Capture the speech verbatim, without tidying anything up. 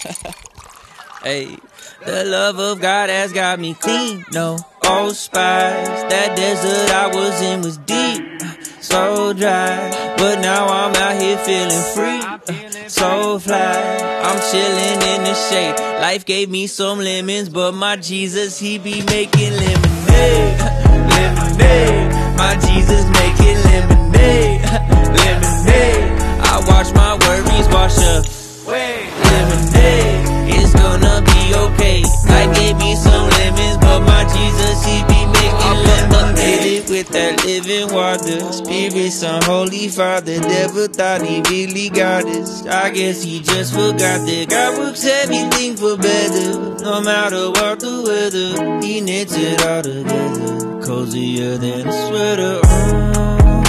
Hey, the love of God has got me clean, no old spies. That desert I was in was deep, so dry, but now I'm out here feeling free, so fly. I'm chilling in the shade. Life gave me some lemons, but my Jesus, he be making lemonade, lemonade. My Jesus making lemonade, lemonade. I watch my worries wash away, lemonade. It's gonna be okay. Life gave me some lemons, but my Jesus, he be making lemonade with that living water. Spirit, Son, Holy Father, never thought he really got us. I guess he just forgot that God works everything for better. No matter what the weather, he knits it all together, cozier than a sweater. Oh.